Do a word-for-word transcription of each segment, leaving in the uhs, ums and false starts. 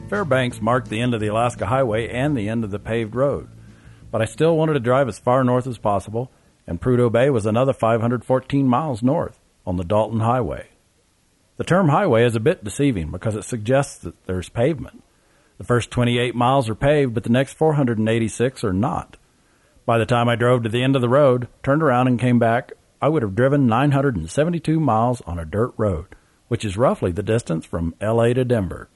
Fairbanks marked the end of the Alaska Highway and the end of the paved road. But I still wanted to drive as far north as possible, and Prudhoe Bay was another five hundred fourteen miles north on the Dalton Highway. The term highway is a bit deceiving because it suggests that there's pavement. The first twenty-eight miles are paved, but the next four hundred eighty-six are not. By the time I drove to the end of the road, turned around and came back, I would have driven nine hundred seventy-two miles on a dirt road, which is roughly the distance from L A to Denver.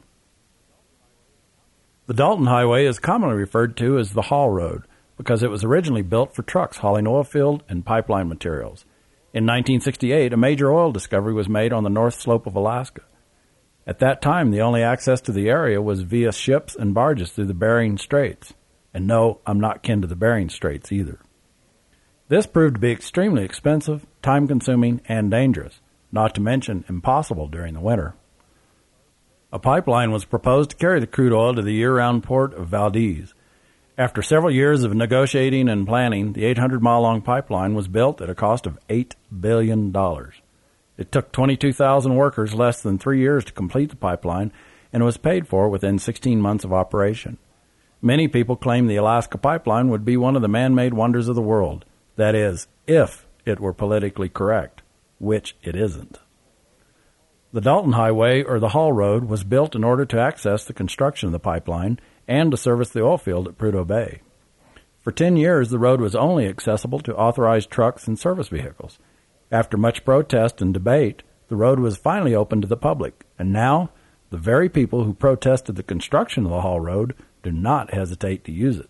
The Dalton Highway is commonly referred to as the Haul Road because it was originally built for trucks hauling oil field and pipeline materials. In nineteen sixty-eight, a major oil discovery was made on the north slope of Alaska. At that time, the only access to the area was via ships and barges through the Bering Straits. And no, I'm not kin to the Bering Straits either. This proved to be extremely expensive, time-consuming, and dangerous, not to mention impossible during the winter. A pipeline was proposed to carry the crude oil to the year-round port of Valdez. After several years of negotiating and planning, the eight hundred mile long pipeline was built at a cost of eight billion dollars. It took twenty-two thousand workers less than three years to complete the pipeline and was paid for within sixteen months of operation. Many people claim the Alaska Pipeline would be one of the man-made wonders of the world. That is, if it were politically correct, which it isn't. The Dalton Highway, or the Haul Road, was built in order to access the construction of the pipeline and to service the oil field at Prudhoe Bay. For ten years, the road was only accessible to authorized trucks and service vehicles. After much protest and debate, the road was finally opened to the public, and now the very people who protested the construction of the Haul Road do not hesitate to use it.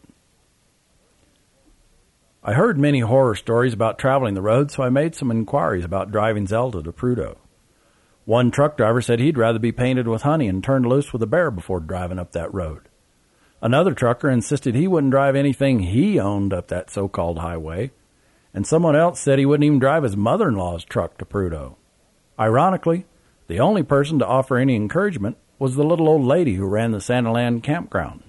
I heard many horror stories about traveling the road, so I made some inquiries about driving Zelda to Prudhoe. One truck driver said he'd rather be painted with honey and turned loose with a bear before driving up that road. Another trucker insisted he wouldn't drive anything he owned up that so-called highway, and someone else said he wouldn't even drive his mother-in-law's truck to Prudhoe. Ironically, the only person to offer any encouragement was the little old lady who ran the Santaland campground.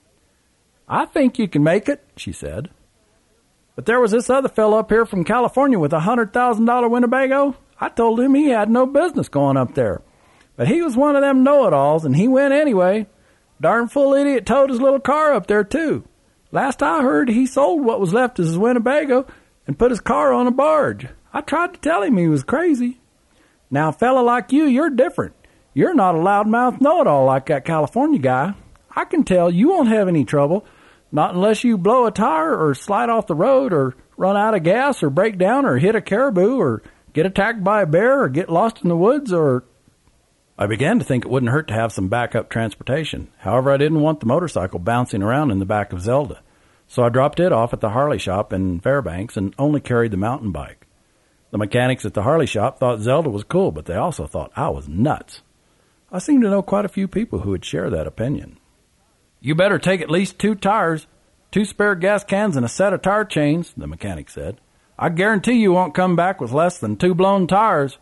"I think you can make it," she said. "But there was this other fellow up here from California with a one hundred thousand dollars Winnebago. I told him he had no business going up there. But he was one of them know-it-alls, and he went anyway. Darn fool idiot towed his little car up there, too. Last I heard, he sold what was left of his Winnebago and put his car on a barge. I tried to tell him he was crazy. Now, a fella like you, you're different. You're not a loudmouth know-it-all like that California guy. I can tell you won't have any trouble, not unless you blow a tire or slide off the road or run out of gas or break down or hit a caribou or get attacked by a bear or get lost in the woods or..." I began to think it wouldn't hurt to have some backup transportation. However, I didn't want the motorcycle bouncing around in the back of Zelda, so I dropped it off at the Harley shop in Fairbanks and only carried the mountain bike. The mechanics at the Harley shop thought Zelda was cool, but they also thought I was nuts. I seem to know quite a few people who would share that opinion. "You better take at least two tires, two spare gas cans, and a set of tire chains," the mechanic said. "I guarantee you won't come back with less than two blown tires."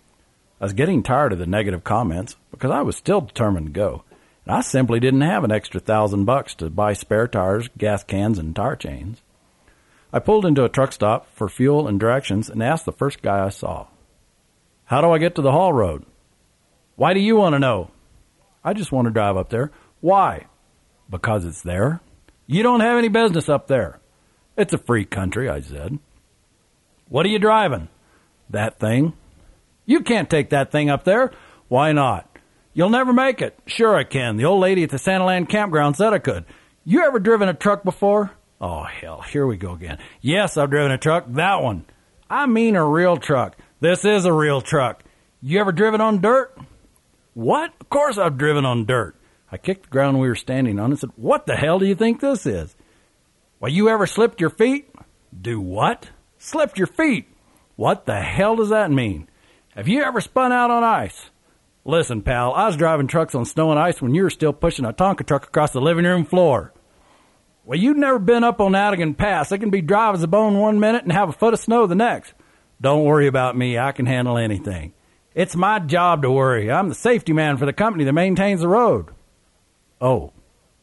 I was getting tired of the negative comments because I was still determined to go, and I simply didn't have an extra thousand bucks to buy spare tires, gas cans, and tire chains. I pulled into a truck stop for fuel and directions and asked the first guy I saw, "How do I get to the Haul Road?" "Why do you want to know?" "I just want to drive up there." "Why?" "Because it's there." "You don't have any business up there." "It's a free country," I said. "What are you driving?" "That thing." "You can't take that thing up there." "Why not?" "You'll never make it." "Sure I can. The old lady at the Santaland campground said I could." "You ever driven a truck before?" "Oh, hell, here we go again." "Yes, I've driven a truck. That one." "I mean a real truck." "This is a real truck." "You ever driven on dirt?" "What? Of course I've driven on dirt." I kicked the ground we were standing on and said, "What the hell do you think this is?" "Well, you ever slipped your feet?" "Do what?" "Slipped your feet." "What the hell does that mean?" "Have you ever spun out on ice?" "Listen, pal, I was driving trucks on snow and ice when you were still pushing a Tonka truck across the living room floor." "Well, you've never been up on Adigan Pass. It can be dry as a bone one minute and have a foot of snow the next." "Don't worry about me. I can handle anything." "It's my job to worry. I'm the safety man for the company that maintains the road." "Oh."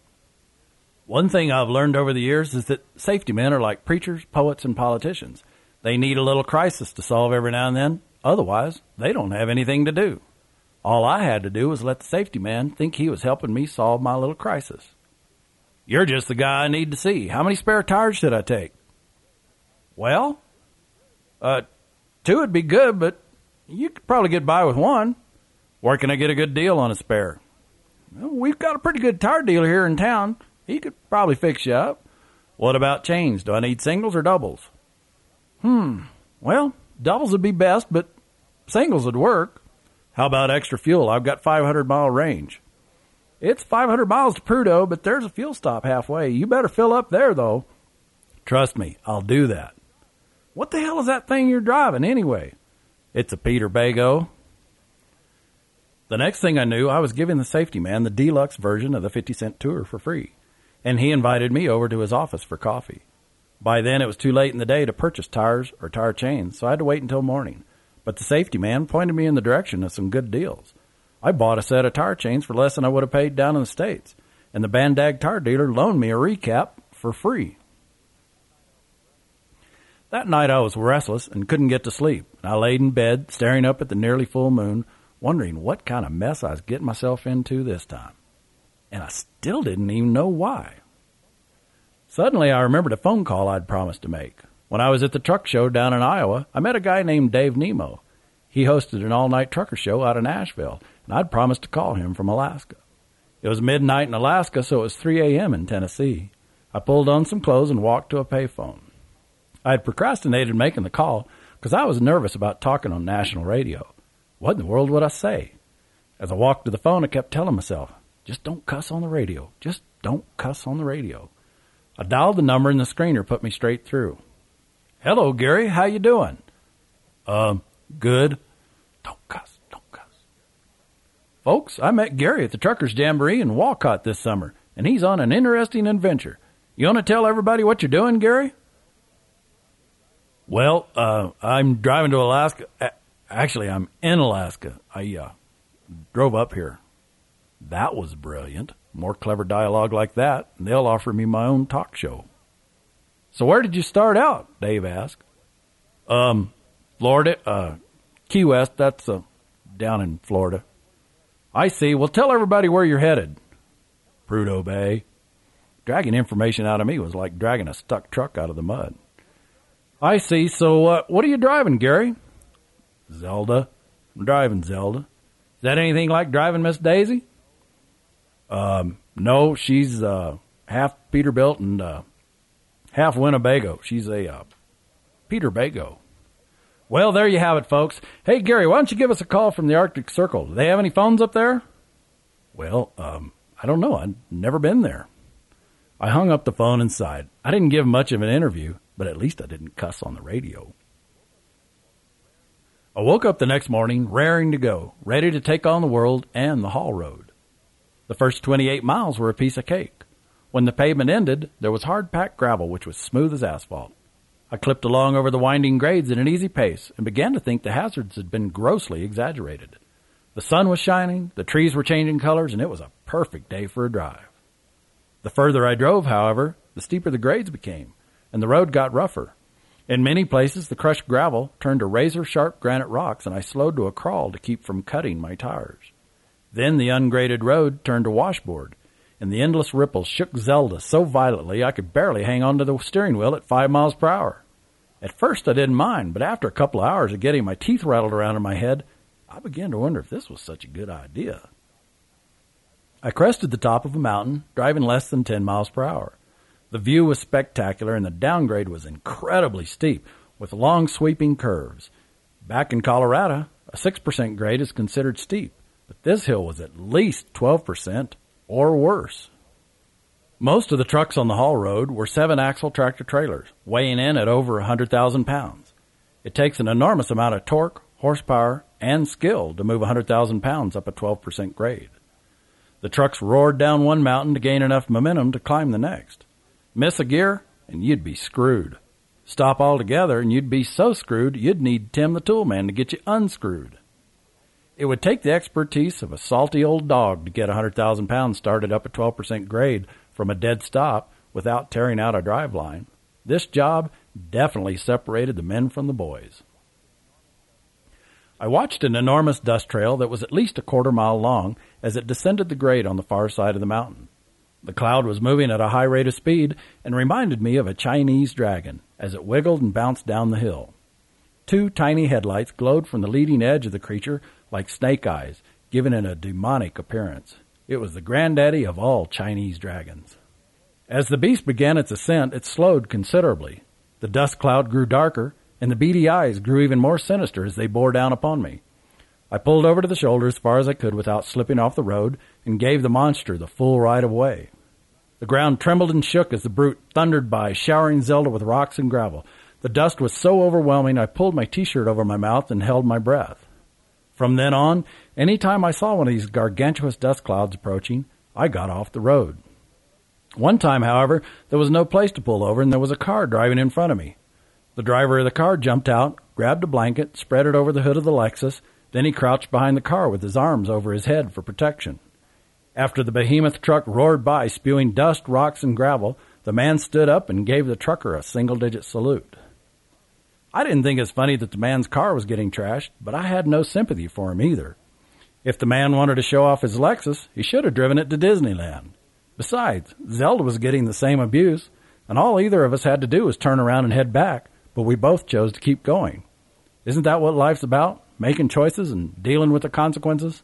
One thing I've learned over the years is that safety men are like preachers, poets, and politicians. They need a little crisis to solve every now and then. Otherwise, they don't have anything to do. All I had to do was let the safety man think he was helping me solve my little crisis. You're just the guy I need to see. How many spare tires should I take? Well, uh, two would be good, but you could probably get by with one. Where can I get a good deal on a spare? Well, we've got a pretty good tire dealer here in town. He could probably fix you up. What about chains? Do I need singles or doubles? Hmm, well, doubles would be best, but singles would work. How about extra fuel? I've got five hundred mile range. It's five hundred miles to Prudhoe, but there's a fuel stop halfway. You better fill up there, though. Trust me, I'll do that. What the hell is that thing you're driving, anyway? It's a Peterbigo. The next thing I knew, I was giving the safety man the deluxe version of the fifty cent tour for free, and he invited me over to his office for coffee. By then, it was too late in the day to purchase tires or tire chains, so I had to wait until morning. But the safety man pointed me in the direction of some good deals. I bought a set of tire chains for less than I would have paid down in the States, and the Bandag tire dealer loaned me a recap for free. That night I was restless and couldn't get to sleep, and I laid in bed, staring up at the nearly full moon, wondering what kind of mess I was getting myself into this time. And I still didn't even know why. Suddenly I remembered a phone call I'd promised to make. When I was at the truck show down in Iowa, I met a guy named Dave Nemo. He hosted an all-night trucker show out of Nashville, and I'd promised to call him from Alaska. It was midnight in Alaska, so it was three a.m. in Tennessee. I pulled on some clothes and walked to a payphone. I had procrastinated making the call because I was nervous about talking on national radio. What in the world would I say? As I walked to the phone, I kept telling myself, just don't cuss on the radio. Just don't cuss on the radio. I dialed the number and the screener put me straight through. Hello, Gary. How you doing? Um, good. Don't cuss. Don't cuss. Folks, I met Gary at the Truckers Jamboree in Walcott this summer, and he's on an interesting adventure. You want to tell everybody what you're doing, Gary? Well, uh, I'm driving to Alaska. Actually, I'm in Alaska. I uh, drove up here. That was brilliant. More clever dialogue like that, and they'll offer me my own talk show. So where did you start out? Dave asked. Um, Florida, uh, Key West, that's uh, down in Florida. I see. Well, tell everybody where you're headed. Prudhoe Bay. Dragging information out of me was like dragging a stuck truck out of the mud. I see. So uh, what are you driving, Gary? Zelda. I'm driving Zelda. Is that anything like driving Miss Daisy? Um, no, she's uh, half Peterbilt and uh, half Winnebago. She's a uh, Peterbigo. Well, there you have it, folks. Hey, Gary, why don't you give us a call from the Arctic Circle? Do they have any phones up there? Well, um, I don't know. I've never been there. I hung up the phone and sighed. I didn't give much of an interview, but at least I didn't cuss on the radio. I woke up the next morning raring to go, ready to take on the world and the haul road. The first twenty-eight miles were a piece of cake. When the pavement ended, there was hard-packed gravel, which was smooth as asphalt. I clipped along over the winding grades at an easy pace and began to think the hazards had been grossly exaggerated. The sun was shining, the trees were changing colors, and it was a perfect day for a drive. The further I drove, however, the steeper the grades became, and the road got rougher. In many places, the crushed gravel turned to razor-sharp granite rocks, and I slowed to a crawl to keep from cutting my tires. Then the ungraded road turned to washboard, and the endless ripples shook Zelda so violently I could barely hang on to the steering wheel at five miles per hour. At first I didn't mind, but after a couple of hours of getting my teeth rattled around in my head, I began to wonder if this was such a good idea. I crested the top of a mountain, driving less than ten miles per hour. The view was spectacular, and the downgrade was incredibly steep, with long sweeping curves. Back in Colorado, a six percent grade is considered steep, but this hill was at least twelve percent or worse. Most of the trucks on the haul road were seven-axle tractor-trailers, weighing in at over one hundred thousand pounds. It takes an enormous amount of torque, horsepower, and skill to move one hundred thousand pounds up a twelve percent grade. The trucks roared down one mountain to gain enough momentum to climb the next. Miss a gear, and you'd be screwed. Stop altogether, and you'd be so screwed you'd need Tim the Toolman to get you unscrewed. It would take the expertise of a salty old dog to get one hundred thousand pounds started up at twelve percent grade from a dead stop without tearing out a driveline. This job definitely separated the men from the boys. I watched an enormous dust trail that was at least a quarter mile long as it descended the grade on the far side of the mountain. The cloud was moving at a high rate of speed and reminded me of a Chinese dragon as it wiggled and bounced down the hill. Two tiny headlights glowed from the leading edge of the creature like snake eyes, giving it a demonic appearance. It was the granddaddy of all Chinese dragons. As the beast began its ascent, it slowed considerably. The dust cloud grew darker, and the beady eyes grew even more sinister as they bore down upon me. I pulled over to the shoulder as far as I could without slipping off the road and gave the monster the full right of way. The ground trembled and shook as the brute thundered by, showering Zelda with rocks and gravel. The dust was so overwhelming I pulled my T-shirt over my mouth and held my breath. From then on, any time I saw one of these gargantuous dust clouds approaching, I got off the road. One time, however, there was no place to pull over and there was a car driving in front of me. The driver of the car jumped out, grabbed a blanket, spread it over the hood of the Lexus, then he crouched behind the car with his arms over his head for protection. After the behemoth truck roared by, spewing dust, rocks, and gravel, the man stood up and gave the trucker a single-digit salute. I didn't think it was funny that the man's car was getting trashed, but I had no sympathy for him either. If the man wanted to show off his Lexus, he should have driven it to Disneyland. Besides, Zelda was getting the same abuse, and all either of us had to do was turn around and head back, but we both chose to keep going. Isn't that what life's about? Making choices and dealing with the consequences?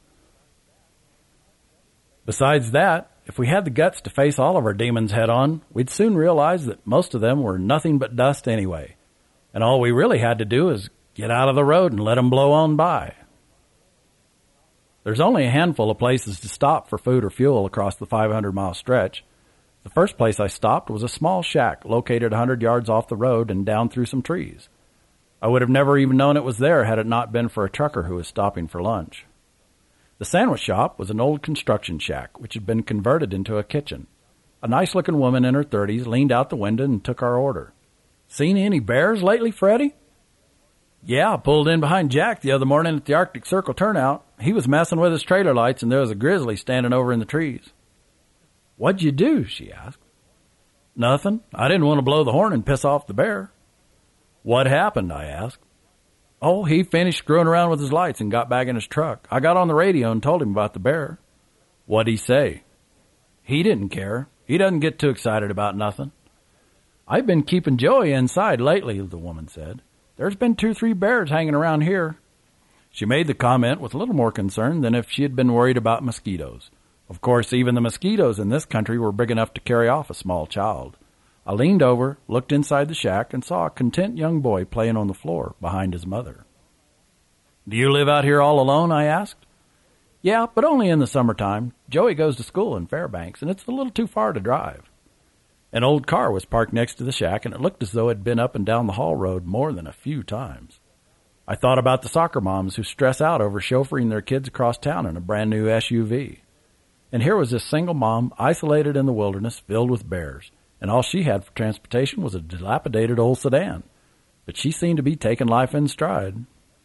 Besides that, if we had the guts to face all of our demons head on, we'd soon realize that most of them were nothing but dust anyway, and all we really had to do is get out of the road and let them blow on by. There's only a handful of places to stop for food or fuel across the five hundred mile stretch. The first place I stopped was a small shack located one hundred yards off the road and down through some trees. I would have never even known it was there had it not been for a trucker who was stopping for lunch. The sandwich shop was an old construction shack which had been converted into a kitchen. A nice-looking woman in her thirties leaned out the window and took our order. "Seen any bears lately, Freddie?" "Yeah, I pulled in behind Jack the other morning at the Arctic Circle turnout. He was messing with his trailer lights and there was a grizzly standing over in the trees." "What'd you do?" she asked. "Nothing. I didn't want to blow the horn and piss off the bear." "What happened?" I asked. "Oh, he finished screwing around with his lights and got back in his truck. I got on the radio and told him about the bear." "What'd he say?" "He didn't care. He doesn't get too excited about nothing." "I've been keeping Joey inside lately," the woman said. "There's been two, three bears hanging around here." She made the comment with a little more concern than if she had been worried about mosquitoes. Of course, even the mosquitoes in this country were big enough to carry off a small child. I leaned over, looked inside the shack, and saw a content young boy playing on the floor behind his mother. "Do you live out here all alone?" I asked. "Yeah, but only in the summertime. Joey goes to school in Fairbanks, and it's a little too far to drive." An old car was parked next to the shack, and it looked as though it had been up and down the haul road more than a few times. I thought about the soccer moms who stress out over chauffeuring their kids across town in a brand-new S U V. And here was this single mom, isolated in the wilderness, filled with bears, and all she had for transportation was a dilapidated old sedan. But she seemed to be taking life in stride.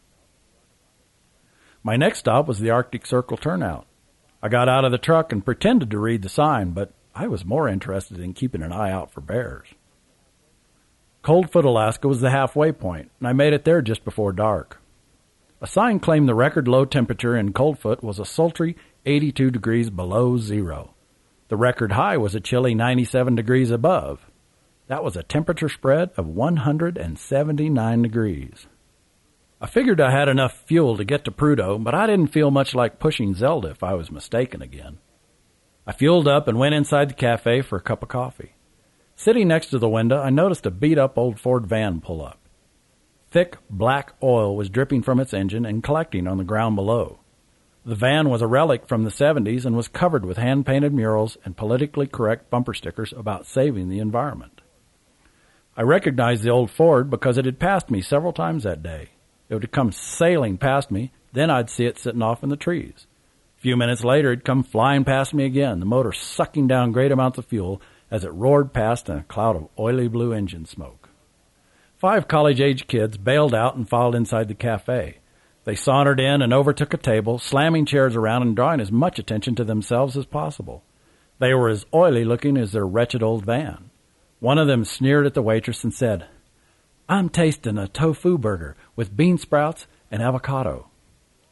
My next stop was the Arctic Circle turnout. I got out of the truck and pretended to read the sign, but I was more interested in keeping an eye out for bears. Coldfoot, Alaska was the halfway point, and I made it there just before dark. A sign claimed the record low temperature in Coldfoot was a sultry eighty-two degrees below zero. The record high was a chilly ninety-seven degrees above. That was a temperature spread of one hundred seventy-nine degrees. I figured I had enough fuel to get to Prudhoe, but I didn't feel much like pushing Zelda if I was mistaken again. I fueled up and went inside the cafe for a cup of coffee. Sitting next to the window, I noticed a beat-up old Ford van pull up. Thick, black oil was dripping from its engine and collecting on the ground below. The van was a relic from the seventies and was covered with hand-painted murals and politically correct bumper stickers about saving the environment. I recognized the old Ford because it had passed me several times that day. It would come sailing past me, then I'd see it sitting off in the trees. A few minutes later, it'd come flying past me again, the motor sucking down great amounts of fuel as it roared past in a cloud of oily blue engine smoke. Five college-age kids bailed out and filed inside the cafe. They sauntered in and overtook a table, slamming chairs around and drawing as much attention to themselves as possible. They were as oily-looking as their wretched old van. One of them sneered at the waitress and said, "I'm tasting a tofu burger with bean sprouts and avocado."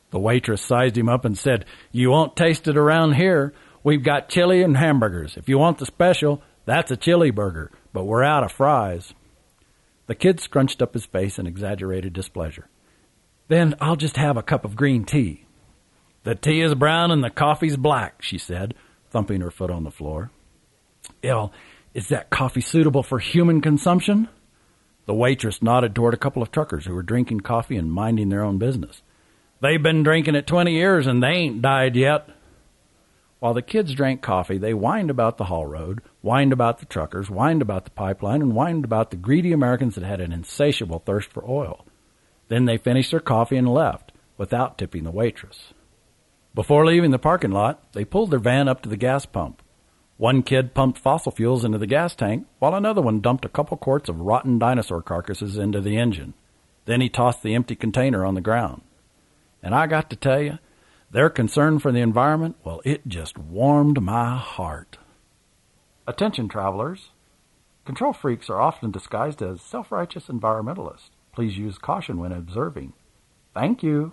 The waitress sized him up and said, "You won't taste it around here. We've got chili and hamburgers. If you want the special, that's a chili burger, but we're out of fries." The kid scrunched up his face in exaggerated displeasure. "Then I'll just have a cup of green tea." "The tea is brown and the coffee's black," she said, thumping her foot on the floor. "Ill, is that coffee suitable for human consumption?" The waitress nodded toward a couple of truckers who were drinking coffee and minding their own business. "They've been drinking it twenty years and they ain't died yet." While the kids drank coffee, they whined about the haul road, whined about the truckers, whined about the pipeline, and whined about the greedy Americans that had an insatiable thirst for oil. Then they finished their coffee and left, without tipping the waitress. Before leaving the parking lot, they pulled their van up to the gas pump. One kid pumped fossil fuels into the gas tank, while another one dumped a couple quarts of rotten dinosaur carcasses into the engine. Then he tossed the empty container on the ground. And I got to tell you, their concern for the environment, well, it just warmed my heart. Attention, travelers. Control freaks are often disguised as self-righteous environmentalists. Please use caution when observing. Thank you.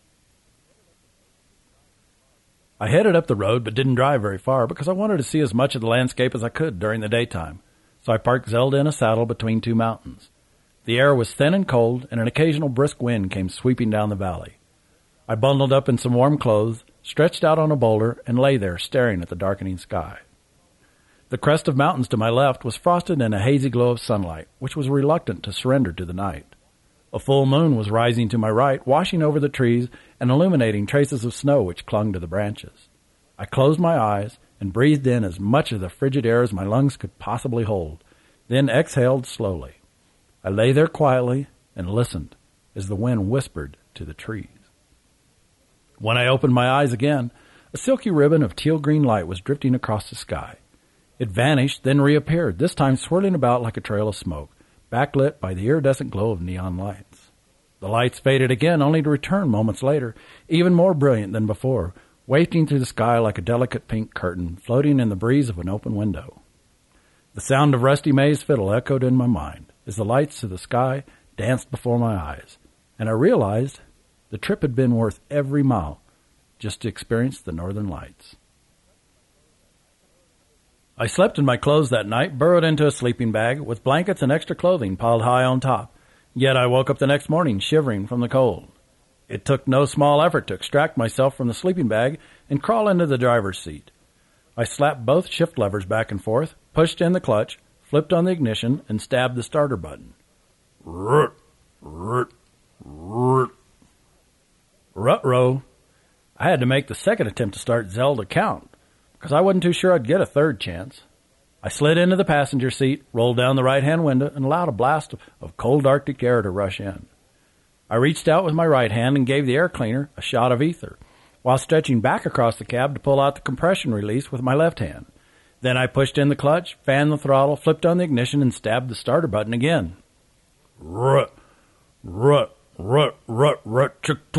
I headed up the road but didn't drive very far because I wanted to see as much of the landscape as I could during the daytime, so I parked Zelda in a saddle between two mountains. The air was thin and cold, and an occasional brisk wind came sweeping down the valley. I bundled up in some warm clothes, stretched out on a boulder, and lay there staring at the darkening sky. The crest of mountains to my left was frosted in a hazy glow of sunlight, which was reluctant to surrender to the night. A full moon was rising to my right, washing over the trees and illuminating traces of snow which clung to the branches. I closed my eyes and breathed in as much of the frigid air as my lungs could possibly hold, then exhaled slowly. I lay there quietly and listened as the wind whispered to the trees. When I opened my eyes again, a silky ribbon of teal-green light was drifting across the sky. It vanished, then reappeared, this time swirling about like a trail of smoke, backlit by the iridescent glow of neon lights. The lights faded again, only to return moments later, even more brilliant than before, wafting through the sky like a delicate pink curtain floating in the breeze of an open window. The sound of Rusty May's fiddle echoed in my mind as the lights of the sky danced before my eyes, and I realized the trip had been worth every mile just to experience the northern lights. I slept in my clothes that night, burrowed into a sleeping bag with blankets and extra clothing piled high on top. Yet I woke up the next morning shivering from the cold. It took no small effort to extract myself from the sleeping bag and crawl into the driver's seat. I slapped both shift levers back and forth, pushed in the clutch, flipped on the ignition, and stabbed the starter button. Rut, rut, rut. Rut-row. I had to make the second attempt to start Zelda count, because I wasn't too sure I'd get a third chance. I slid into the passenger seat, rolled down the right-hand window, and allowed a blast of, of cold Arctic air to rush in. I reached out with my right hand and gave the air cleaner a shot of ether, while stretching back across the cab to pull out the compression release with my left hand. Then I pushed in the clutch, fanned the throttle, flipped on the ignition, and stabbed the starter button again. Rut, rut, rut, rut, rut,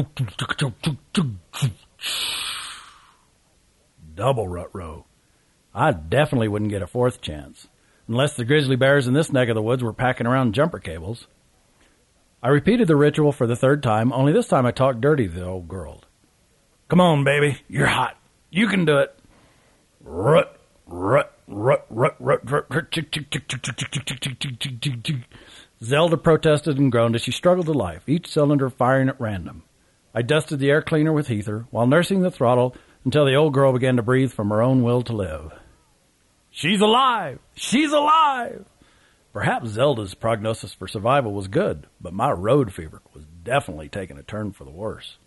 double rut row. I definitely wouldn't get a fourth chance, unless the grizzly bears in this neck of the woods were packing around jumper cables. I repeated the ritual for the third time, only this time I talked dirty to the old girl. Come on, baby, you're hot. You can do it. Rut, rut, rut, rut, rut, rut, rut, chick, chick, chick, chick, chick, chick, chick, chick, chick, chick, chick, chick. Zelda protested and groaned as she struggled to life, each cylinder firing at random. I dusted the air cleaner with ether while nursing the throttle until the old girl began to breathe from her own will to live. She's alive! She's alive! Perhaps Zelda's prognosis for survival was good, but my road fever was definitely taking a turn for the worse.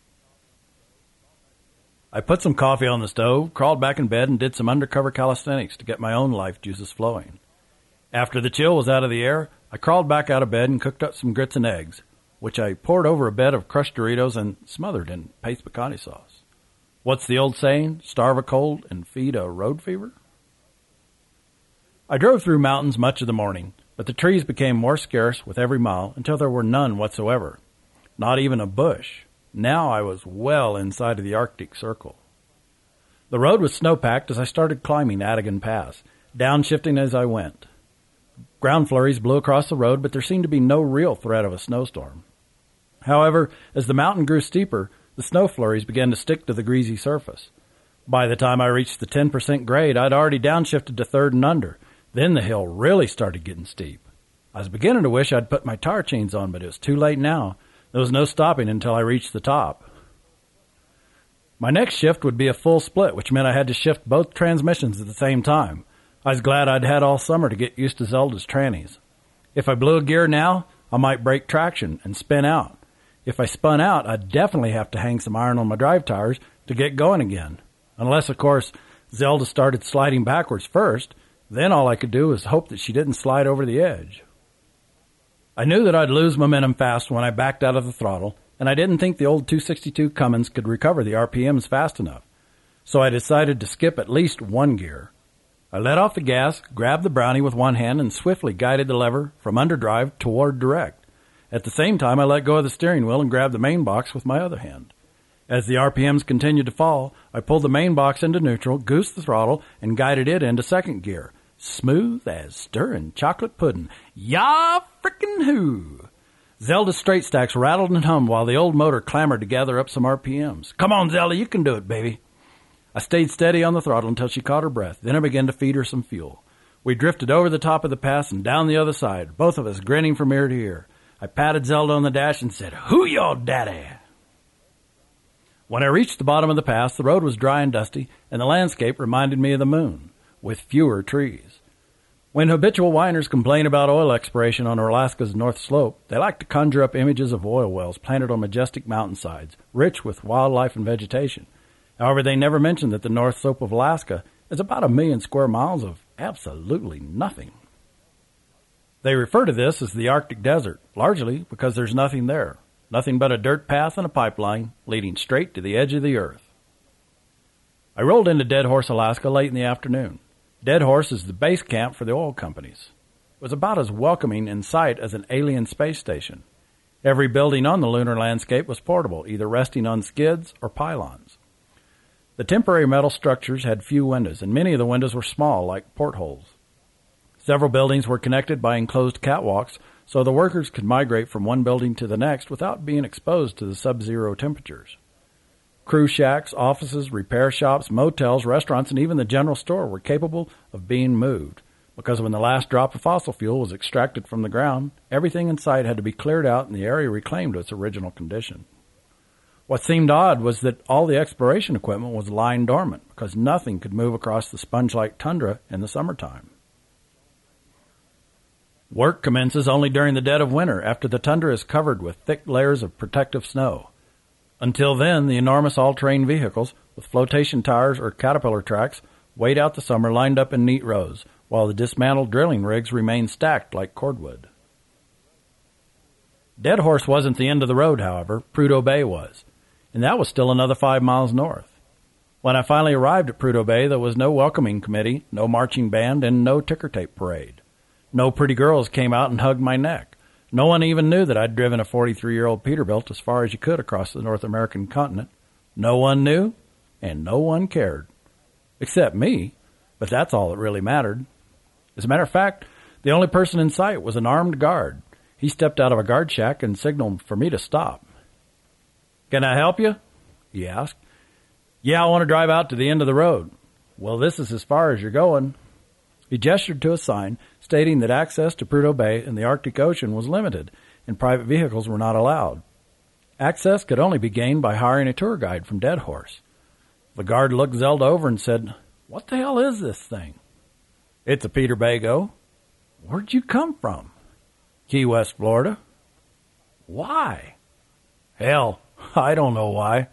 I put some coffee on the stove, crawled back in bed, and did some undercover calisthenics to get my own life juices flowing. After the chill was out of the air, I crawled back out of bed and cooked up some grits and eggs, which I poured over a bed of crushed Doritos and smothered in paste picante sauce. What's the old saying? Starve a cold and feed a road fever? I drove through mountains much of the morning, but the trees became more scarce with every mile until there were none whatsoever. Not even a bush. Now I was well inside of the Arctic Circle. The road was snow-packed as I started climbing Adigan Pass, downshifting as I went. Ground flurries blew across the road, but there seemed to be no real threat of a snowstorm. However, as the mountain grew steeper, The snow flurries began to stick to the greasy surface. By the time I reached the ten percent grade, I'd already downshifted to third and under. Then the hill really started getting steep. I was beginning to wish I'd put my tire chains on, but it was too late now. There was no stopping until I reached the top. My next shift would be a full split, which meant I had to shift both transmissions at the same time. I was glad I'd had all summer to get used to Zelda's trannies. If I blew a gear now, I might break traction and spin out. If I spun out, I'd definitely have to hang some iron on my drive tires to get going again. Unless, of course, Zelda started sliding backwards first, then all I could do was hope that she didn't slide over the edge. I knew that I'd lose momentum fast when I backed out of the throttle, and I didn't think the old two sixty-two Cummins could recover the R P Ms fast enough, so I decided to skip at least one gear. I let off the gas, grabbed the Brownie with one hand, and swiftly guided the lever from underdrive toward direct. At the same time, I let go of the steering wheel and grabbed the main box with my other hand. As the R P Ms continued to fall, I pulled the main box into neutral, goosed the throttle, and guided it into second gear. Smooth as stirring chocolate pudding. Yah frickin' hoo! Zelda's straight stacks rattled and hummed while the old motor clamored to gather up some R P Ms. Come on, Zelda, you can do it, baby. I stayed steady on the throttle until she caught her breath. Then I began to feed her some fuel. We drifted over the top of the pass and down the other side, both of us grinning from ear to ear. I patted Zelda on the dash and said, "Who your daddy?" When I reached the bottom of the pass, the road was dry and dusty, and the landscape reminded me of the moon, with fewer trees. When habitual whiners complain about oil exploration on Alaska's North Slope, they like to conjure up images of oil wells planted on majestic mountainsides, rich with wildlife and vegetation. However, they never mention that the North Slope of Alaska is about a million square miles of absolutely nothing. They refer to this as the Arctic Desert, largely because there's nothing there. Nothing but a dirt path and a pipeline leading straight to the edge of the earth. I rolled into Dead Horse, Alaska late in the afternoon. Dead Horse is the base camp for the oil companies. It was about as welcoming in sight as an alien space station. Every building on the lunar landscape was portable, either resting on skids or pylons. The temporary metal structures had few windows, and many of the windows were small, like portholes. Several buildings were connected by enclosed catwalks, so the workers could migrate from one building to the next without being exposed to the sub-zero temperatures. Crew shacks, offices, repair shops, motels, restaurants, and even the general store were capable of being moved, because when the last drop of fossil fuel was extracted from the ground, everything in sight had to be cleared out and the area reclaimed to its original condition. What seemed odd was that all the exploration equipment was lying dormant, because nothing could move across the sponge-like tundra in the summertime. Work commences only during the dead of winter, after the tundra is covered with thick layers of protective snow. Until then, the enormous all-terrain vehicles, with flotation tires or caterpillar tracks, wait out the summer lined up in neat rows, while the dismantled drilling rigs remain stacked like cordwood. Dead Horse wasn't the end of the road, however. Prudhoe Bay was, and that was still another five miles north. When I finally arrived at Prudhoe Bay, there was no welcoming committee, no marching band, and no ticker tape parade. No pretty girls came out and hugged my neck. No one even knew that I'd driven a forty-three-year-old Peterbilt as far as you could across the North American continent. No one knew, and no one cared. Except me, but that's all that really mattered. As a matter of fact, the only person in sight was an armed guard. He stepped out of a guard shack and signaled for me to stop. "Can I help you?" he asked. "Yeah, I want to drive out to the end of the road." "Well, this is as far as you're going." He gestured to a sign stating that access to Prudhoe Bay and the Arctic Ocean was limited and private vehicles were not allowed. Access could only be gained by hiring a tour guide from Dead Horse. The guard looked Zelda over and said, "What the hell is this thing?" "It's a Peterbago." "Where'd you come from?" "Key West, Florida." "Why?" "Hell, I don't know why."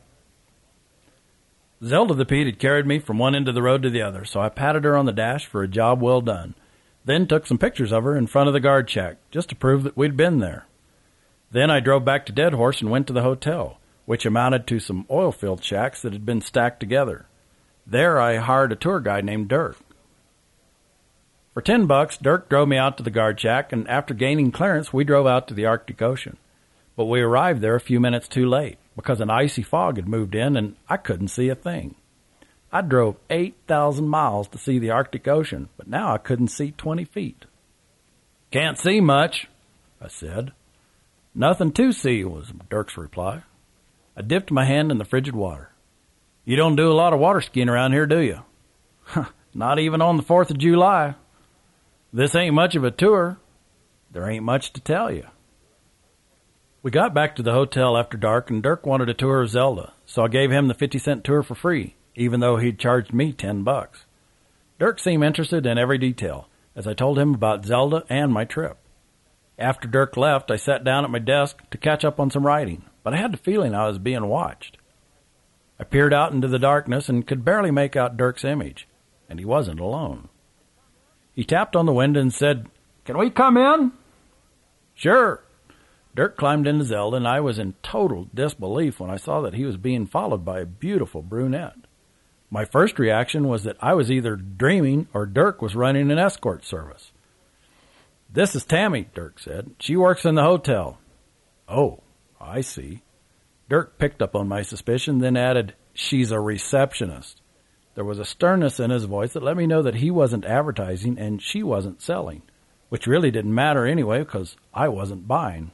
Zelda the Pete had carried me from one end of the road to the other, so I patted her on the dash for a job well done, then took some pictures of her in front of the guard shack, just to prove that we'd been there. Then I drove back to Dead Horse and went to the hotel, which amounted to some oil-filled shacks that had been stacked together. There I hired a tour guide named Dirk. For ten bucks, Dirk drove me out to the guard shack, and after gaining clearance, we drove out to the Arctic Ocean. But we arrived there a few minutes too late, because an icy fog had moved in and I couldn't see a thing. I drove eight thousand miles to see the Arctic Ocean, but now I couldn't see twenty feet. "Can't see much," I said. "Nothing to see," was Dirk's reply. I dipped my hand in the frigid water. You don't do a lot of water skiing around here, do you? Not even on the fourth of July. This ain't much of a tour. There ain't much to tell you. We got back to the hotel after dark, and Dirk wanted a tour of Zelda, so I gave him the fifty cent tour for free, even though he'd charged me ten bucks. Dirk seemed interested in every detail, as I told him about Zelda and my trip. After Dirk left, I sat down at my desk to catch up on some writing, but I had the feeling I was being watched. I peered out into the darkness and could barely make out Dirk's image, and he wasn't alone. He tapped on the window and said, "Can we come in?" "Sure." Dirk climbed into Zelda, and I was in total disbelief when I saw that he was being followed by a beautiful brunette. My first reaction was that I was either dreaming or Dirk was running an escort service. "This is Tammy," Dirk said. "She works in the hotel." "Oh, I see." Dirk picked up on my suspicion, then added, "She's a receptionist." There was a sternness in his voice that let me know that he wasn't advertising and she wasn't selling, which really didn't matter anyway because I wasn't buying.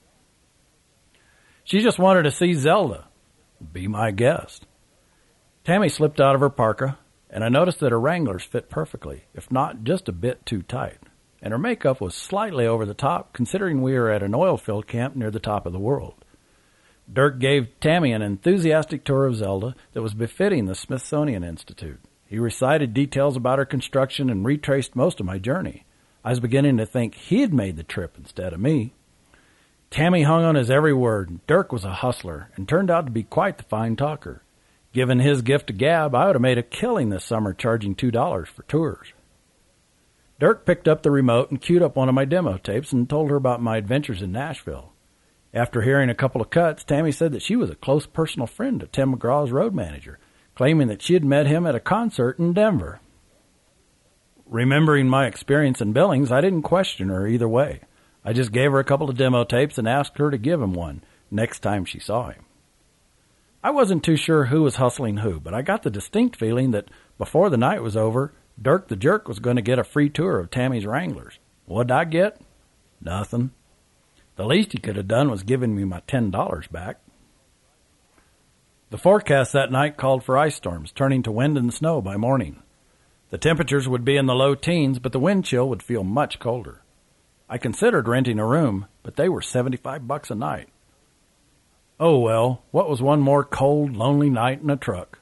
"She just wanted to see Zelda. Be my guest." Tammy slipped out of her parka, and I noticed that her Wranglers fit perfectly, if not just a bit too tight, and her makeup was slightly over the top considering we were at an oil field camp near the top of the world. Dirk gave Tammy an enthusiastic tour of Zelda that was befitting the Smithsonian Institute. He recited details about her construction and retraced most of my journey. I was beginning to think he had made the trip instead of me. Tammy hung on his every word. Dirk was a hustler and turned out to be quite the fine talker. Given his gift to gab, I would have made a killing this summer charging two dollars for tours. Dirk picked up the remote and queued up one of my demo tapes and told her about my adventures in Nashville. After hearing a couple of cuts, Tammy said that she was a close personal friend to Tim McGraw's road manager, claiming that she had met him at a concert in Denver. Remembering my experience in Billings, I didn't question her either way. I just gave her a couple of demo tapes and asked her to give him one next time she saw him. I wasn't too sure who was hustling who, but I got the distinct feeling that before the night was over, Dirk the Jerk was going to get a free tour of Tammy's Wranglers. What'd I get? Nothing. The least he could have done was giving me my ten dollars back. The forecast that night called for ice storms, turning to wind and snow by morning. The temperatures would be in the low teens, but the wind chill would feel much colder. I considered renting a room, but they were seventy-five bucks a night. Oh well, what was one more cold, lonely night in a truck?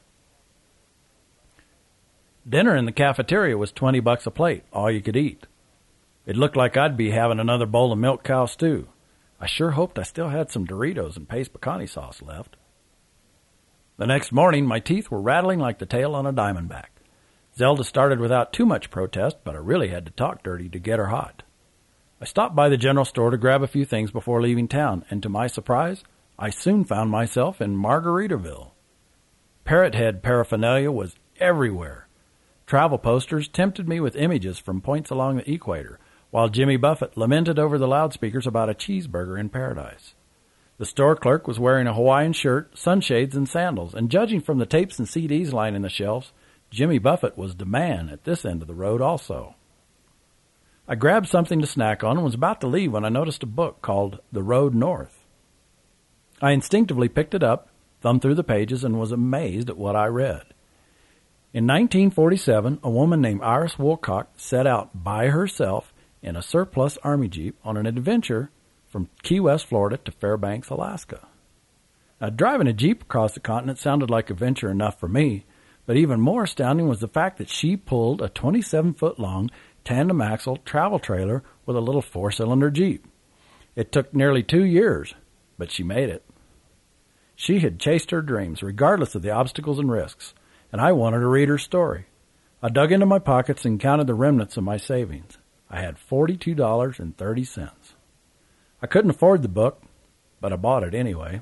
Dinner in the cafeteria was twenty bucks a plate, all you could eat. It looked like I'd be having another bowl of milk cow stew. I sure hoped I still had some Doritos and paste pecani sauce left. The next morning, my teeth were rattling like the tail on a diamondback. Zelda started without too much protest, but I really had to talk dirty to get her hot. I stopped by the general store to grab a few things before leaving town, and to my surprise, I soon found myself in Margaritaville. Parrot Head paraphernalia was everywhere. Travel posters tempted me with images from points along the equator, while Jimmy Buffett lamented over the loudspeakers about a cheeseburger in paradise. The store clerk was wearing a Hawaiian shirt, sunshades, and sandals, and judging from the tapes and C Ds lining the shelves, Jimmy Buffett was the man at this end of the road also. I grabbed something to snack on and was about to leave when I noticed a book called The Road North. I instinctively picked it up, thumbed through the pages, and was amazed at what I read. In nineteen forty-seven, a woman named Iris Woolcock set out by herself in a surplus Army Jeep on an adventure from Key West, Florida to Fairbanks, Alaska. Now, driving a Jeep across the continent sounded like adventure enough for me, but even more astounding was the fact that she pulled a twenty-seven foot long tandem axle travel trailer with a little four-cylinder Jeep. It took nearly two years, but she made it. She had chased her dreams, regardless of the obstacles and risks, and I wanted to read her story. I dug into my pockets and counted the remnants of my savings. I had forty-two dollars and thirty cents. I couldn't afford the book, but I bought it anyway.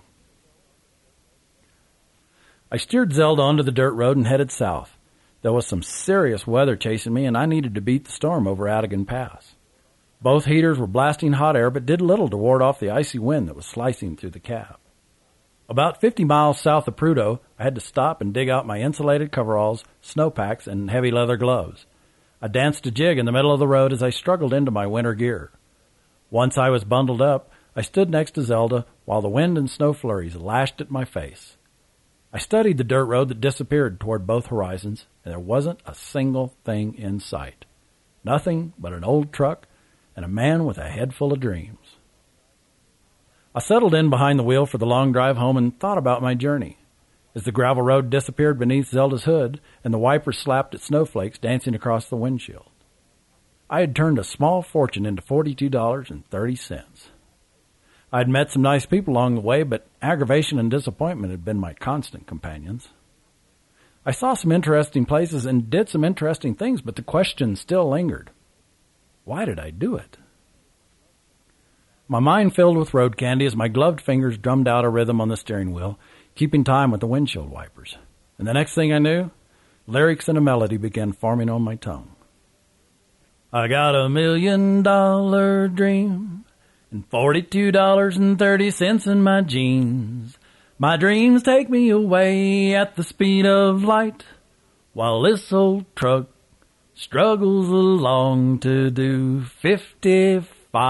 I steered Zelda onto the dirt road and headed south. There was some serious weather chasing me, and I needed to beat the storm over Adigan Pass. Both heaters were blasting hot air, but did little to ward off the icy wind that was slicing through the cab. About fifty miles south of Prudhoe, I had to stop and dig out my insulated coveralls, snowpacks, and heavy leather gloves. I danced a jig in the middle of the road as I struggled into my winter gear. Once I was bundled up, I stood next to Zelda, while the wind and snow flurries lashed at my face. I studied the dirt road that disappeared toward both horizons, and there wasn't a single thing in sight. Nothing but an old truck and a man with a head full of dreams. I settled in behind the wheel for the long drive home and thought about my journey. As the gravel road disappeared beneath Zelda's hood and the wipers slapped at snowflakes dancing across the windshield, I had turned a small fortune into forty-two dollars and thirty cents. I had met some nice people along the way, but aggravation and disappointment had been my constant companions. I saw some interesting places and did some interesting things, but the question still lingered. Why did I do it? My mind filled with road candy as my gloved fingers drummed out a rhythm on the steering wheel, keeping time with the windshield wipers. And the next thing I knew, lyrics and a melody began forming on my tongue. I got a million dollar dream and forty-two dollars and thirty cents in my jeans. My dreams take me away at the speed of light, while this old truck struggles along to do fifty-five.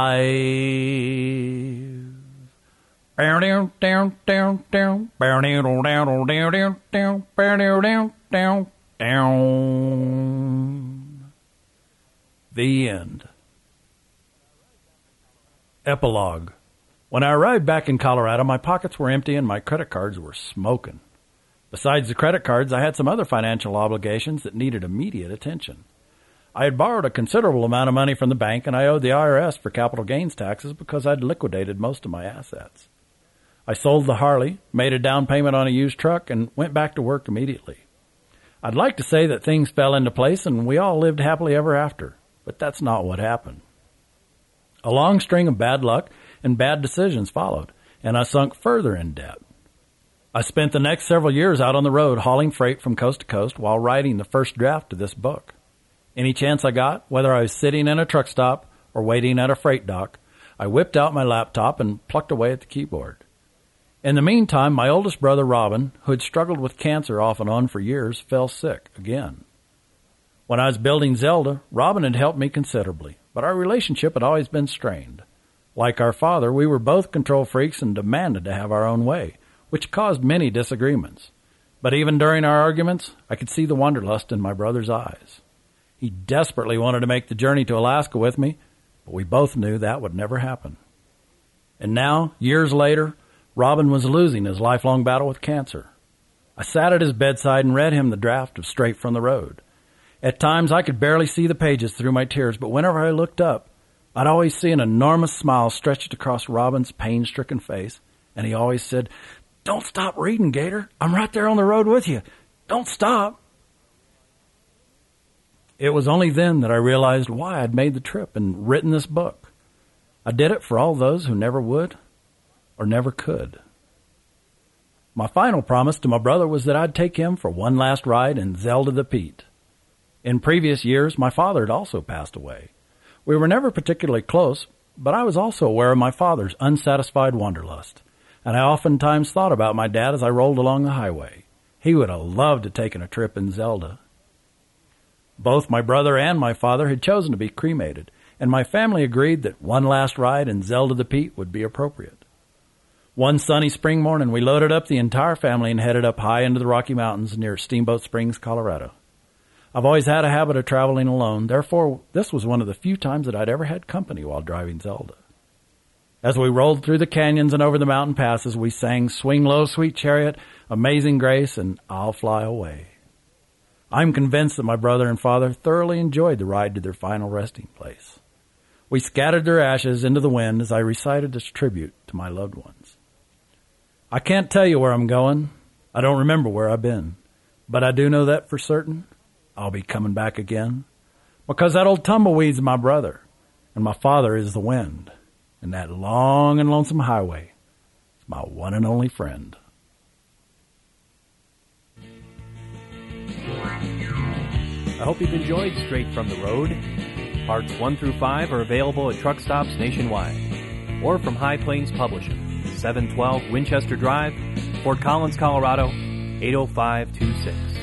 Down, down, down, down, down, down, down, down, down, down, down, down. The end. Epilogue. When I arrived back in Colorado, my pockets were empty and my credit cards were smoking. Besides the credit cards, I had some other financial obligations that needed immediate attention. I had borrowed a considerable amount of money from the bank, and I owed the I R S for capital gains taxes because I'd liquidated most of my assets. I sold the Harley, made a down payment on a used truck, and went back to work immediately. I'd like to say that things fell into place and we all lived happily ever after, but that's not what happened. A long string of bad luck and bad decisions followed, and I sunk further in debt. I spent the next several years out on the road hauling freight from coast to coast while writing the first draft of this book. Any chance I got, whether I was sitting in a truck stop or waiting at a freight dock, I whipped out my laptop and plucked away at the keyboard. In the meantime, my oldest brother, Robin, who had struggled with cancer off and on for years, fell sick again. When I was building Zelda, Robin had helped me considerably, but our relationship had always been strained. Like our father, we were both control freaks and demanded to have our own way, which caused many disagreements. But even during our arguments, I could see the wanderlust in my brother's eyes. He desperately wanted to make the journey to Alaska with me, but we both knew that would never happen. And now, years later, Robin was losing his lifelong battle with cancer. I sat at his bedside and read him the draft of Straight from the Road. At times, I could barely see the pages through my tears, but whenever I looked up, I'd always see an enormous smile stretched across Robin's pain-stricken face, and he always said, "Don't stop reading, Gator. I'm right there on the road with you. Don't stop." It was only then that I realized why I'd made the trip and written this book. I did it for all those who never would or never could. My final promise to my brother was that I'd take him for one last ride in Zelda the Pete. In previous years, my father had also passed away. We were never particularly close, but I was also aware of my father's unsatisfied wanderlust, and I oftentimes thought about my dad as I rolled along the highway. He would have loved to take a trip in Zelda. Both my brother and my father had chosen to be cremated, and my family agreed that one last ride in Zelda the Pete would be appropriate. One sunny spring morning, we loaded up the entire family and headed up high into the Rocky Mountains near Steamboat Springs, Colorado. I've always had a habit of traveling alone, therefore this was one of the few times that I'd ever had company while driving Zelda. As we rolled through the canyons and over the mountain passes, we sang Swing Low, Sweet Chariot, Amazing Grace, and I'll Fly Away. I'm convinced that my brother and father thoroughly enjoyed the ride to their final resting place. We scattered their ashes into the wind as I recited this tribute to my loved ones. I can't tell you where I'm going. I don't remember where I've been. But I do know that for certain I'll be coming back again, because that old tumbleweed's my brother, and my father is the wind, and that long and lonesome highway is my one and only friend. I hope you've enjoyed Straight from the Road. Parts one through five are available at truck stops nationwide, or from High Plains Publishing, seven twelve Winchester Drive, Fort Collins, Colorado, eight oh five two six.